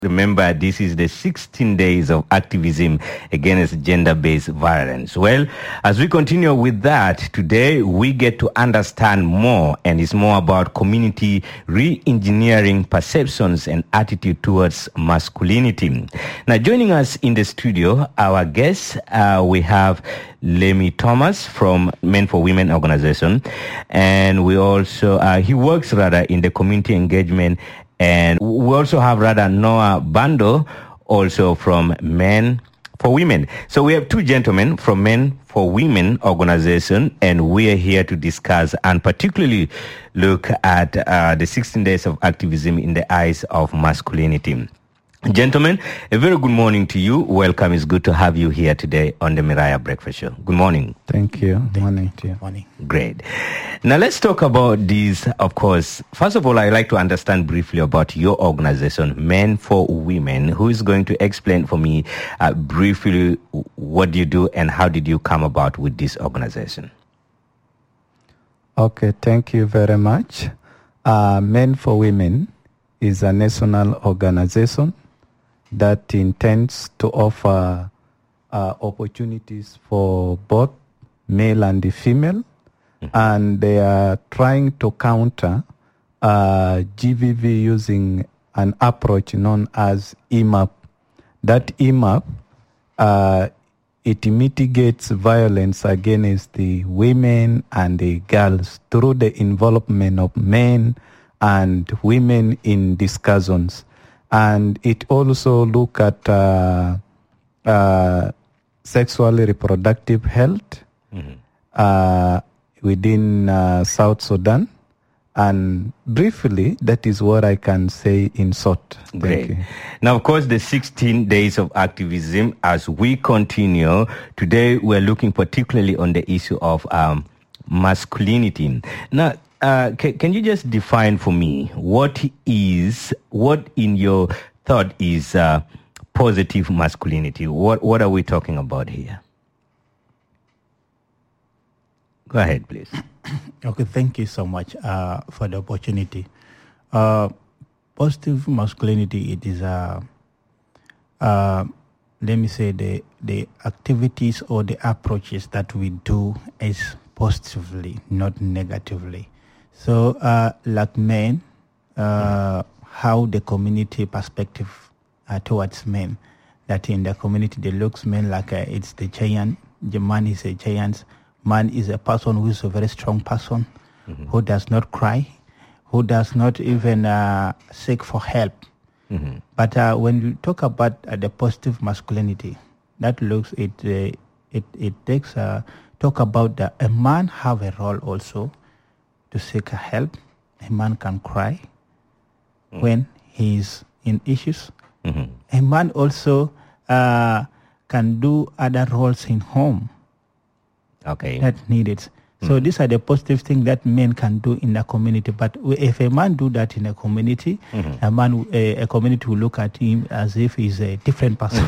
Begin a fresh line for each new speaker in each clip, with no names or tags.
Remember, this is the 16 days of activism against gender-based violence. Well, as we continue with that, today we get to understand more, and it's more about community re-engineering perceptions and attitude towards masculinity. Now, joining us in the studio, our guests, we have Lemmy Thomas from Men for Women organization, and we also, he works in the community engagement. And we also have Noah Bando, also from Men for Women. So we have two gentlemen from Men for Women organization, and we are here to discuss and particularly look at the 16 days of activism in the eyes of masculinity. Gentlemen, a very good morning to you. Welcome. It's good to have you here today on the Miraya Breakfast Show. Good morning.
Thank you. Good morning to you.
Morning.
Great. Now let's talk about these, of course. First of all, I'd like to understand briefly about your organization, Men for Women. Who is going to explain for me briefly what you do and how did you come about with this organization?
Okay, thank you very much. Men for Women is a national organization that intends to offer opportunities for both male and the female, and they are trying to counter GBV using an approach known as EMAP. That EMAP, it mitigates violence against the women and the girls through the involvement of men and women in discussions. And it also look at sexually reproductive health within South Sudan. And briefly, that is what I can say in short.
Great. Now, of course, the 16 days of activism, as we continue, today we're looking particularly on the issue of masculinity. Now, can you just define for me what in your thought is positive masculinity? What are we talking about here? Go ahead, please.
Okay, thank you so much for the opportunity. Positive masculinity, it is let me say the activities or the approaches that we do is positively, not negatively. So, like men, how the community perspective towards men, that in the community they looks men like it's the giant, the man is a giant, man is a person who is a very strong person, who does not cry, who does not even seek for help. But when you talk about the positive masculinity, that looks, it takes talk about a man have a role also to seek help. A man can cry when he's in issues. A man also can do other roles in home that needed. So these are the positive things that men can do in the community. But if a man do that in a community, a community will look at him as if he's a different person.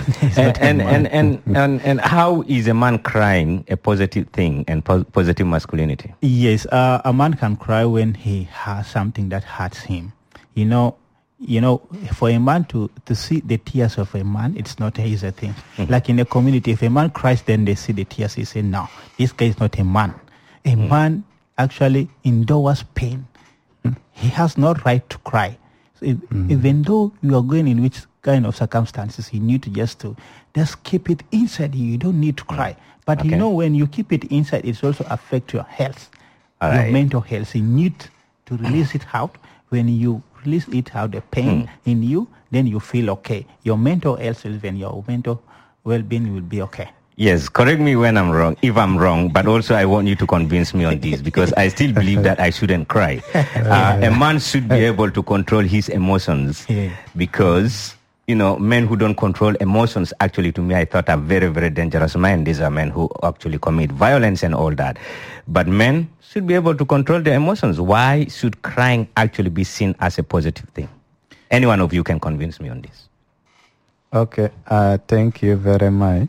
And how is a man crying a positive thing and positive masculinity?
Yes, a man can cry when he has something that hurts him. You know, for a man to see the tears of a man, it's not an easy thing. Like in a community, if a man cries, then they see the tears. They say, no, this guy is not a man. A man actually endures pain. He has no right to cry. So even though you are going in which kind of circumstances, you need to just keep it inside you. You don't need to cry. But when you keep it inside, it also affects your health, your mental health. You need to release it out. When you release it out, the pain in you, then you feel okay. Your mental health, when your mental well-being will be okay.
Yes, correct me when I'm wrong, if I'm wrong, but also I want you to convince me on this because I still believe that I shouldn't cry. A man should be able to control his emotions because, men who don't control emotions, actually, to me, I thought are very, very dangerous men. These are men who actually commit violence and all that. But men should be able to control their emotions. Why should crying actually be seen as a positive thing? Any one of you can convince me on this.
Okay, thank you very much.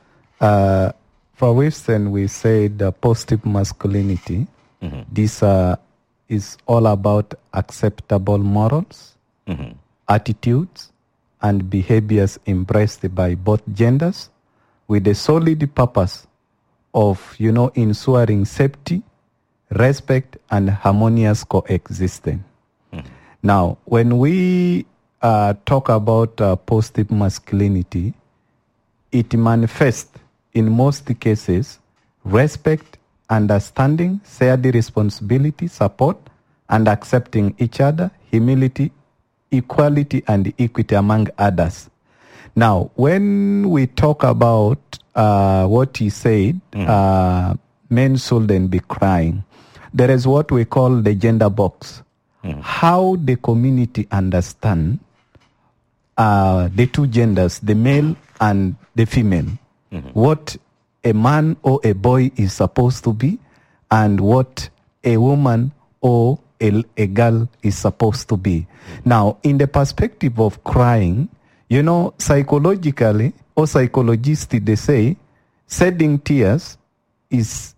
For Western, we say the positive masculinity. This is all about acceptable morals, attitudes, and behaviors embraced by both genders with the solid purpose of, ensuring safety, respect, and harmonious coexistence. Now, when we talk about positive masculinity, it manifests in most cases respect, understanding, shared responsibility, support, and accepting each other, humility, equality, and equity, among others. Now, when we talk about what he said, men shouldn't be crying, there is what we call the gender box. How the community understand the two genders, the male and the female, what a man or a boy is supposed to be, and what a woman or a girl is supposed to be. Now, in the perspective of crying, psychologically, or psychologists, they say, shedding tears is,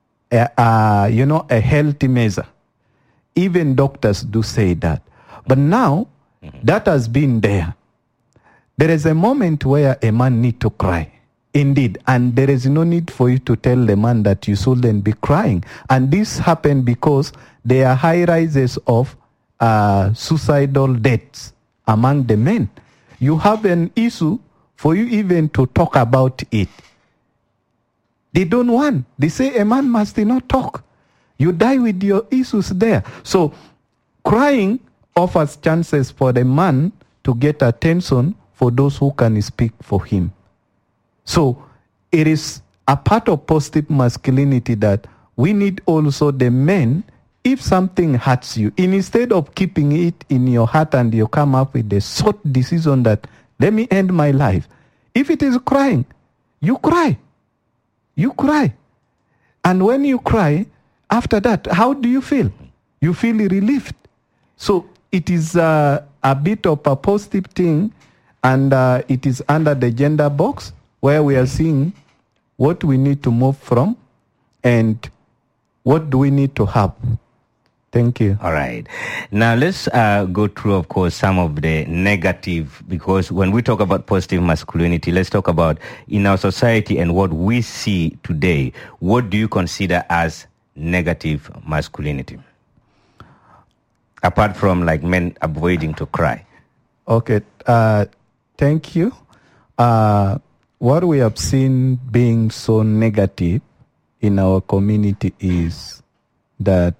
a healthy measure. Even doctors do say that. But now, that has been there. There is a moment where a man needs to cry. Indeed. And there is no need for you to tell the man that you shouldn't be crying. And this happened because there are high rises of suicidal deaths among the men. You have an issue for you even to talk about it. They don't want. They say a man must not talk. You die with your issues there. So crying offers chances for the man to get attention for those who can speak for him. So it is a part of positive masculinity that we need also the men, if something hurts you, instead of keeping it in your heart and you come up with a short decision that, let me end my life. If it is crying, you cry. You cry. And when you cry, after that, how do you feel? You feel relieved. So it is a bit of a positive thing, and it is under the gender box where we are seeing what we need to move from and what do we need to have. Thank you.
All right. Now let's go through, of course, some of the negative, because when we talk about positive masculinity, let's talk about in our society and what we see today. What do you consider as negative masculinity? Apart from like men avoiding to cry.
Okay. Thank you. What we have seen being so negative in our community is that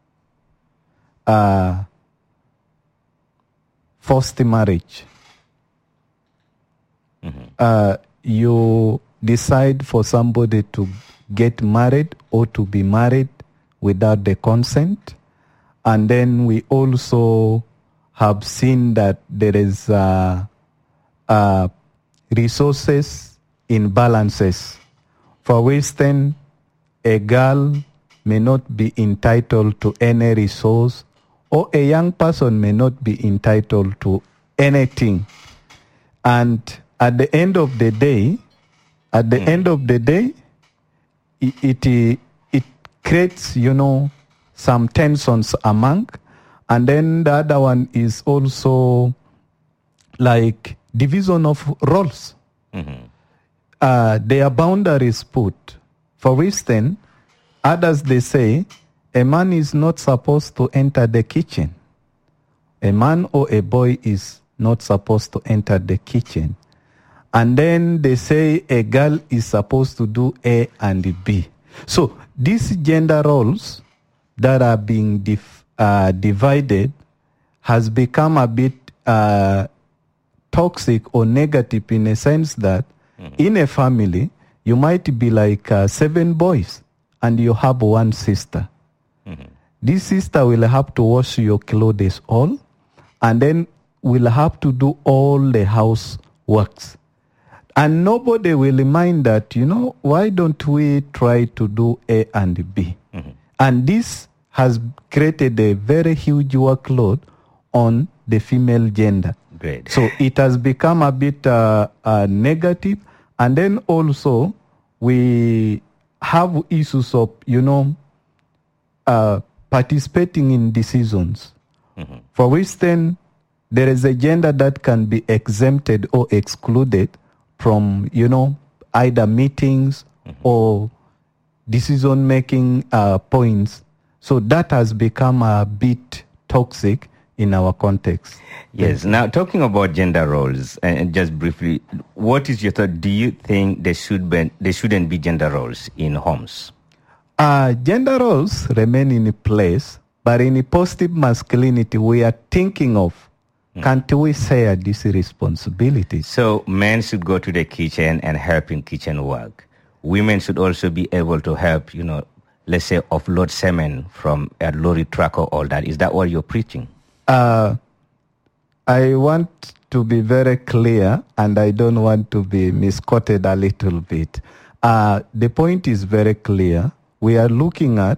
forced marriage. You decide for somebody to get married or to be married without the consent. And then we also have seen that there is resources imbalances. For instance, a girl may not be entitled to any resource, or a young person may not be entitled to anything. And at the end of the day, it creates, some tensions among. And then the other one is also like division of roles. There are boundaries put. For instance, others, they say, a man is not supposed to enter the kitchen. A man or a boy is not supposed to enter the kitchen. And then they say a girl is supposed to do A and B. So these gender roles that are being divided has become a bit toxic or negative, in a sense that in a family, you might be like 7 boys and you have 1 sister. This sister will have to wash your clothes all, and then will have to do all the house works. And nobody will mind that, why don't we try to do A and B? And this has created a very huge workload on the female gender.
Great.
So it has become a bit negative. And then also we have issues of, participating in decisions. For instance, there is a gender that can be exempted or excluded from, either meetings or decision-making points. So that has become a bit toxic in our context.
Yes. Now, talking about gender roles, and just briefly, what is your thought? Do you think there shouldn't be gender roles in homes?
Gender roles remain in place, but in a positive masculinity, we are thinking of, can't we share this responsibility?
So men should go to the kitchen and help in kitchen work. Women should also be able to help, let's say, offload semen from a lorry truck or all that. Is that what you're preaching?
I want to be very clear, and I don't want to be misquoted a little bit. The point is very clear. We are looking at,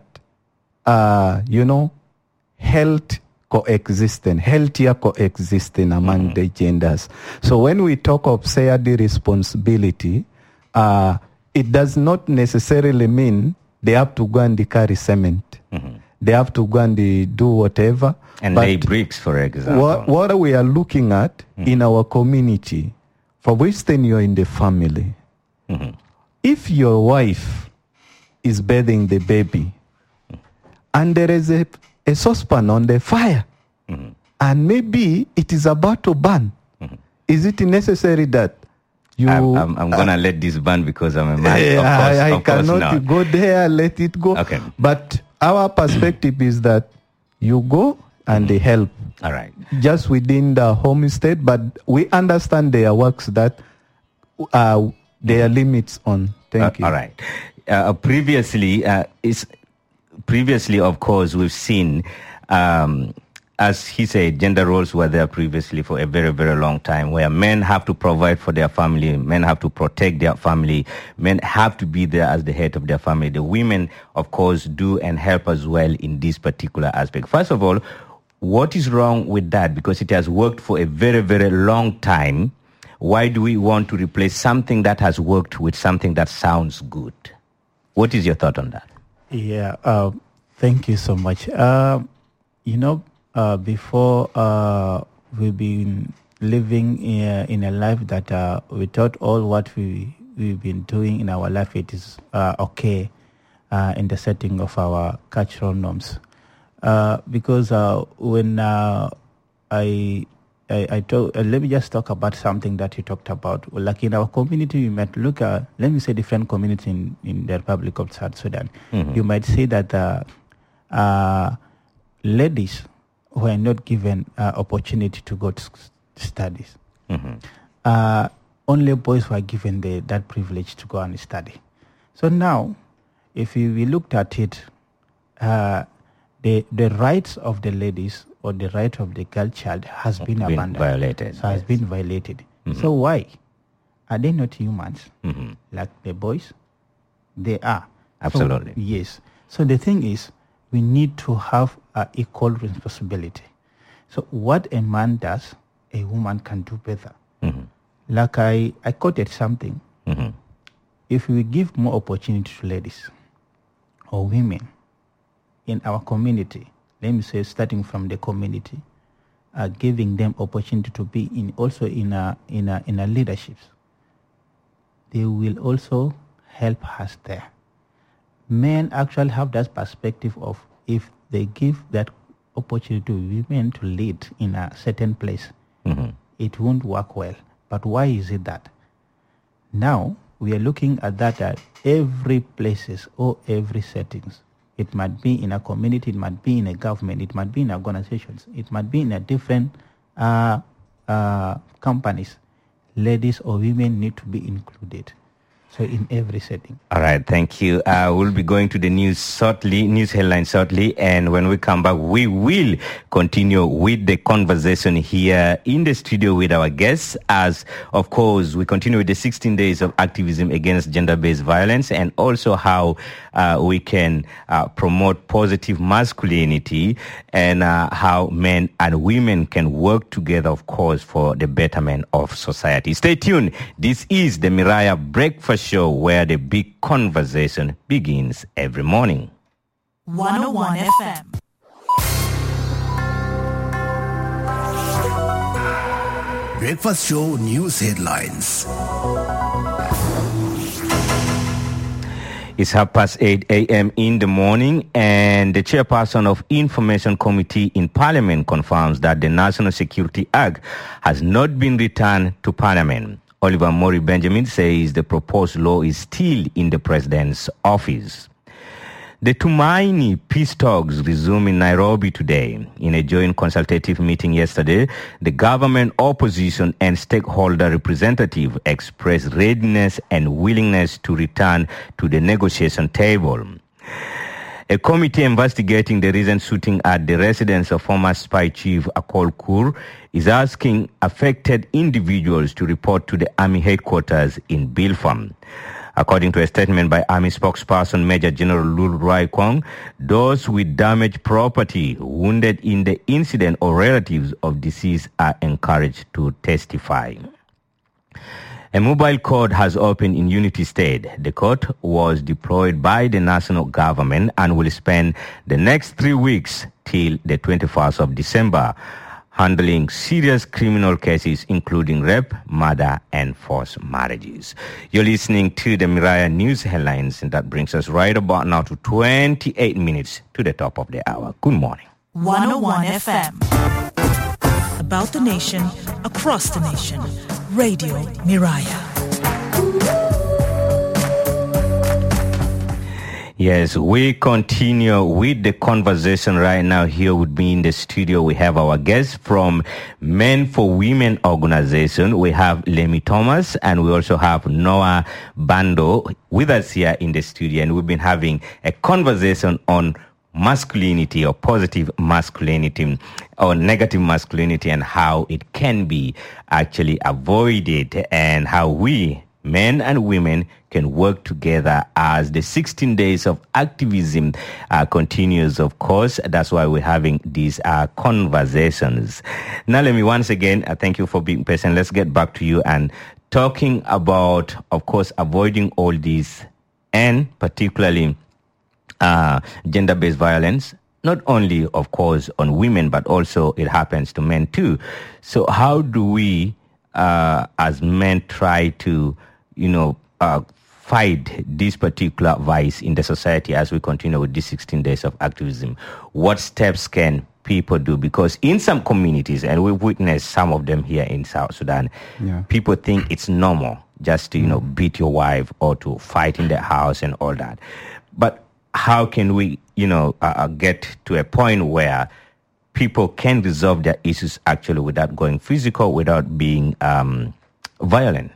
healthier coexisting among the genders. So when we talk of shared responsibility, it does not necessarily mean they have to go and carry cement. They have to go and do whatever.
And lay bricks, for example.
What we are looking at in our community, for instance, you're in the family. If your wife is bathing the baby and there is a saucepan on the fire and maybe it is about to burn, is it necessary that you...
I'm going to let this burn because I'm a man.
I cannot go there, let it go.
Okay.
But our perspective is that you go and they help.
All right.
Just within the homestead, but we understand there are works that there are limits on. Thank you.
All right. Previously, of course, we've seen, as he said, gender roles were there previously for a very, very long time, where men have to provide for their family, men have to protect their family, men have to be there as the head of their family. The women, of course, do and help as well in this particular aspect. First of all, what is wrong with that? Because it has worked for a very, very long time. Why do we want to replace something that has worked with something that sounds good? What is your thought on that?
Yeah, thank you so much. Before we've been living in a life that we thought all what we've been doing in our life, it is okay in the setting of our cultural norms. Because when I talk, let me just talk about something that you talked about. Like in our community, you might look at, let me say, different community in the Republic of South Sudan. You might say that ladies who are not given opportunity to go to studies. Only boys were given that privilege to go and study. So now, if we looked at it, the rights of the ladies or the right of the girl child has been abandoned.
Violated.
So has been violated. So why? Are they not humans like the boys? They are.
Absolutely.
So, yes. So the thing is, we need to have equal responsibility. So what a man does, a woman can do better. Like I quoted something. If we give more opportunity to ladies or women in our community, let me say starting from the community, giving them opportunity to be in a leaderships, they will also help us there. Men actually have that perspective of if they give that opportunity to women to lead in a certain place, it won't work well. But why is it that? Now we are looking at that at every places or every settings. It might be in a community, it might be in a government, it might be in organizations, it might be in a different companies. Ladies or women need to be included. So in every setting.
All right, thank you. We'll be going to the news headlines shortly. And when we come back, we will continue with the conversation here in the studio with our guests. As, of course, we continue with the 16 days of activism against gender-based violence and also how we can promote positive masculinity and how men and women can work together, of course, for the betterment of society. Stay tuned. This is the Miraya Breakfast Show, where the big conversation begins every morning.
101 FM. Breakfast Show News Headlines.
It's 8:30 a.m. in the morning, and the chairperson of Information Committee in Parliament confirms that the National Security Act has not been returned to Parliament. Oliver Mori Benjamin says the proposed law is still in the President's office. The Tumaini peace talks resume in Nairobi today. In a joint consultative meeting yesterday, the government, opposition and stakeholder representative expressed readiness and willingness to return to the negotiation table. A committee investigating the recent shooting at the residence of former spy chief Akol Kur is asking affected individuals to report to the Army headquarters in Bilfam. According to a statement by Army spokesperson Major General Lul Rai Kwong, those with damaged property, wounded in the incident or relatives of deceased are encouraged to testify. A mobile court has opened in Unity State. The court was deployed by the national government and will spend the next 3 weeks till the 21st of December, handling serious criminal cases including rape, murder, and forced marriages. You're listening to the Miraya News Headlines, and that brings us right about now to 28 minutes to the top of the hour. Good morning.
101 FM. About the nation, across the nation. Radio Miraya.
Yes, we continue with the conversation right now. Here with me in the studio, we have our guest from Men for Women organization. We have Lemmy Thomas, and we also have Noah Bando with us here in the studio. And we've been having a conversation on masculinity, or positive masculinity or negative masculinity, and how it can be actually avoided, and how we, men and women, can work together as the 16 days of activism continues, of course. That's why we're having these conversations. Now, let me once again, thank you for being patient. Let's get back to you and talking about, of course, avoiding all these, and particularly gender-based violence, not only, of course, on women, but also it happens to men too. So how do we, as men, try to, fight this particular vice in the society as we continue with these 16 days of activism? What steps can people do? Because in some communities, and we've witnessed some of them here in South Sudan, people think it's normal just to, beat your wife or to fight in the house and all that. But how can we, get to a point where people can resolve their issues actually without going physical, without being violent?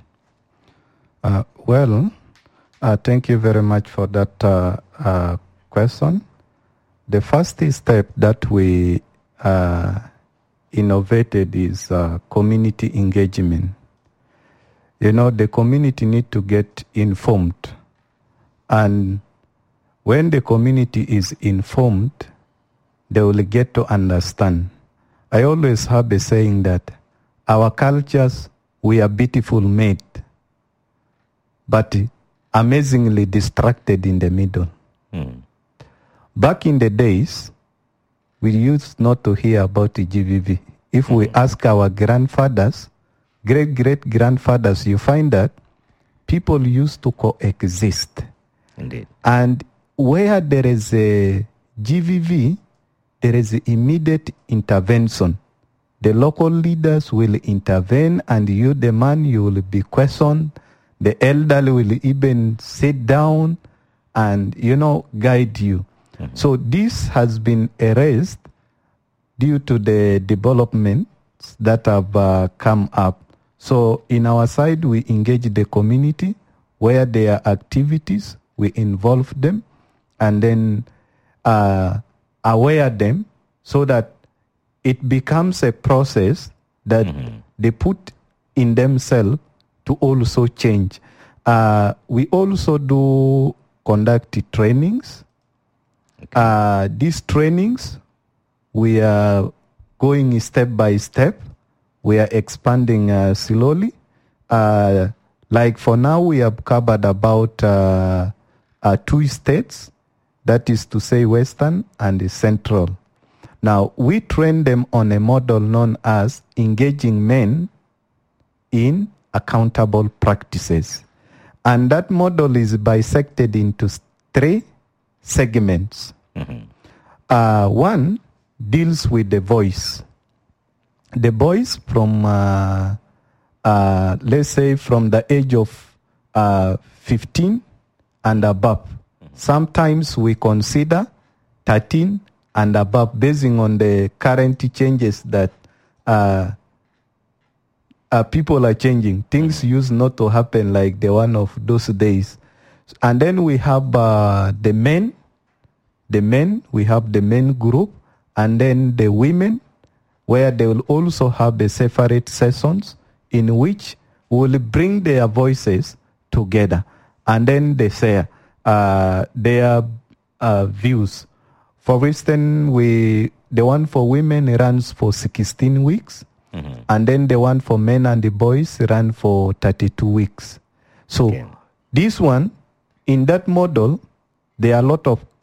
Thank you very much for that question. The first step that we innovated is community engagement. The community need to get informed. And when the community is informed, they will get to understand. I always have a saying that our cultures, we are beautiful made, but amazingly distracted in the middle. Back in the days, we used not to hear about the GBV. If we ask our grandfathers, great-great-grandfathers, you find that people used to coexist.
Indeed.
And where there is a GVV, there is immediate intervention. The local leaders will intervene, and you, the man, you will be questioned. The elderly will even sit down and, guide you. So this has been erased due to the developments that have come up. So in our side, we engage the community where there are activities, we involve them, and then aware them so that it becomes a process that they put in themselves to also change. We also do conduct trainings. These trainings, we are going step by step. We are expanding slowly. Like for now, we have covered about 2 states, that is to say Western and Central. Now, we train them on a model known as engaging men in accountable practices. And that model is bisected into 3 segments. One deals with the voice. The voice from, let's say, from the age of 15 and above. Sometimes we consider 13 and above, basing on the current changes that people are changing. Things used not to happen like the one of those days. And then we have the men. We have the men group, and then the women, where they will also have the separate sessions in which will bring their voices together, and then they share their views. For instance, the one for women runs for 16 weeks, and then the one for men and the boys run for 32 weeks. So this one, in that model, there are a lot of,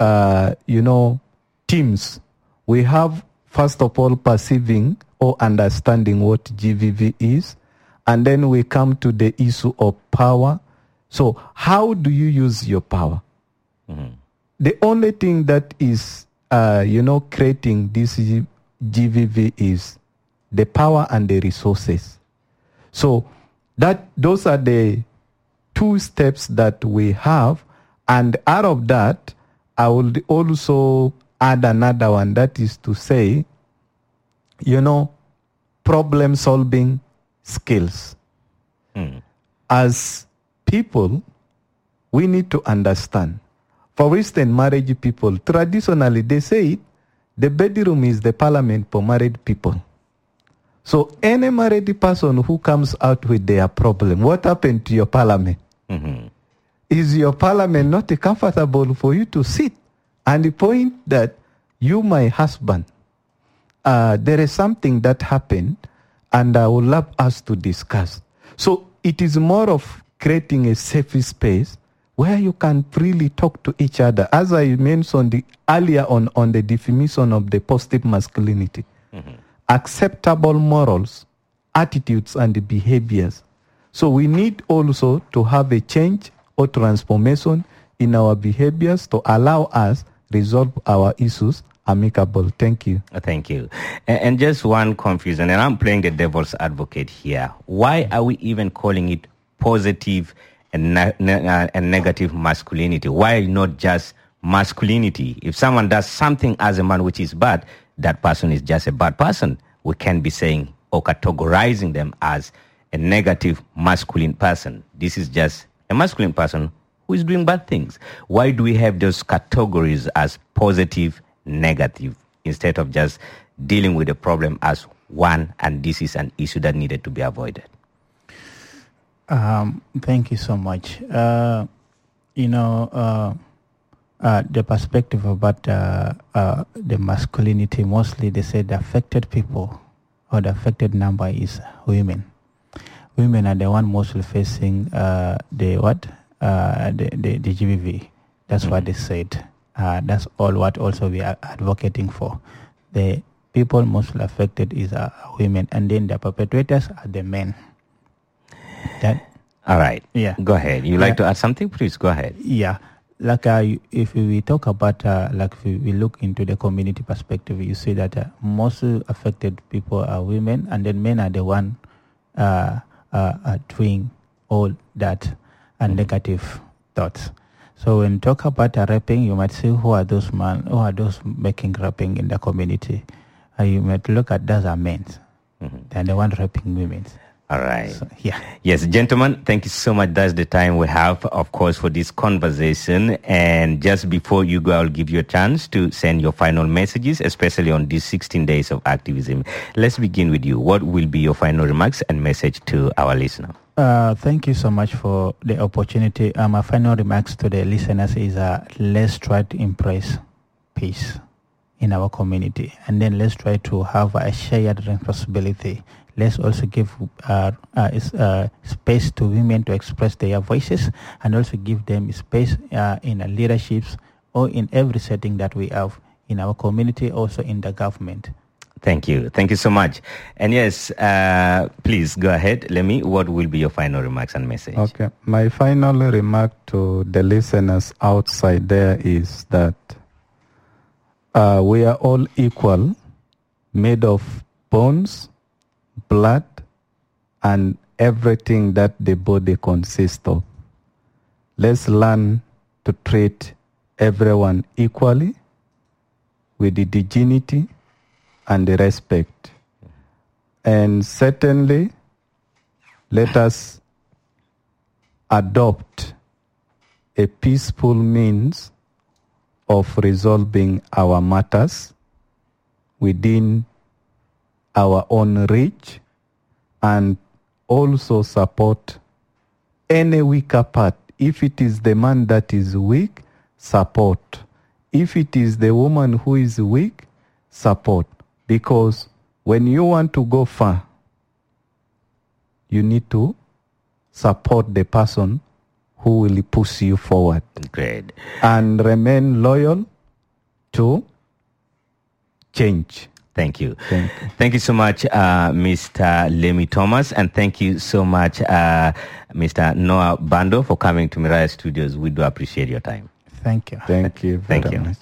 teams. We have, first of all, perceiving or understanding what GVV is, and then we come to the issue of power. So how do you use your power? The only thing that is, creating this GVV is the power and the resources. So those are the 2 steps that we have. And out of that, I will also add another one, that is to say, problem-solving skills. As people, we need to understand. For instance, married people, traditionally they say the bedroom is the parliament for married people. So any married person who comes out with their problem, what happened to your parliament? Is your parliament not comfortable for you to sit and point that you, my husband, there is something that happened and I would love us to discuss. So it is more of creating a safe space where you can freely talk to each other. As I mentioned earlier on the definition of the positive masculinity, acceptable morals, attitudes, and behaviors. So we need also to have a change or transformation in our behaviors to allow us resolve our issues amicable. Thank you.
Thank you. And just one confusion, and I'm playing the devil's advocate here. Why are we even calling it positive and negative masculinity? Why not just masculinity? If someone does something as a man which is bad, that person is just a bad person. We can be saying or categorizing them as a negative masculine person. This is just a masculine person who is doing bad things. Why do we have those categories as positive, negative, instead of just dealing with the problem as one, and this is an issue that needed to be avoided?
Thank you so much. The perspective about the masculinity, mostly they say the affected people or the affected number is women. Women are the one mostly facing the GBV. That's what they said. That's all what also we are advocating for. The people mostly affected is women, and then the perpetrators are the men.
All right.
Yeah.
Go ahead. You like to add something? Please go ahead.
Yeah. Like if we talk about, if we look into the community perspective, you see that most affected people are women, and then men are the one doing all that and negative thoughts. So when you talk about raping, you might say, who are those men? Who are those making raping in the community? You might look at those are men. They're the one raping women.
All right.
So, yeah.
Yes, gentlemen, thank you so much. That's the time we have, of course, for this conversation. And just before you go, I'll give you a chance to send your final messages, especially on these 16 days of activism. Let's begin with you. What will be your final remarks and message to our listener?
Thank you so much for the opportunity. My final remarks to the listeners is let's try to embrace peace in our community. And then let's try to have a shared responsibility. Let's also give space to women to express their voices, and also give them space in leaderships or in every setting that we have in our community, also in the government.
Thank you. Thank you so much. And yes, please go ahead. Lemi, what will be your final remarks and message?
Okay. My final remark to the listeners outside there is that we are all equal, made of bones, blood, and everything that the body consists of. Let's learn to treat everyone equally with the dignity and the respect. And certainly, let us adopt a peaceful means of resolving our matters within our own reach, and also support any weaker part. If it is the man that is weak, support. If it is the woman who is weak, support. Because when you want to go far, you need to support the person who will push you forward.
Great.
And remain loyal to change.
Thank you.
Thank you.
Thank you so much, Mr. Lemi Thomas, and thank you so much, Mr. Noah Bando, for coming to Miraya Studios. We do appreciate your time.
Thank you.
Thank you very
Thank you.
much.